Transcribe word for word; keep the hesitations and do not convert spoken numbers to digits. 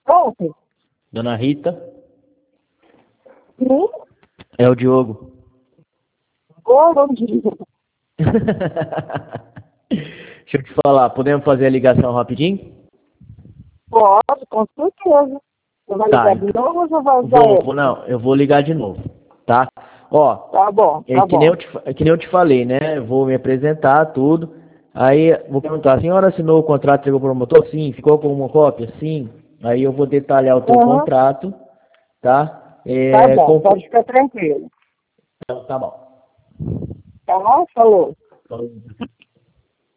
Pronto. Dona Rita? Sim. É o Diogo. Ô, bom dia. Deixa eu te falar, podemos fazer a ligação rapidinho? Pode, com certeza. Você vai Tá, ligar de então. novo ou você vai usar Vou, vou, ele? não, eu vou ligar de novo, tá? Ó, Tá bom, é tá que nem eu bom. te, é que nem eu te falei, né? Eu vou me apresentar, tudo. Aí vou perguntar, a senhora assinou o contrato, chegou para o promotor? Sim. Ficou com uma cópia? Sim. Aí eu vou detalhar o teu Uhum. contrato, tá? Tá É, bom, com- pode ficar tranquilo. Tá bom. Tá bom? Falou. Falou.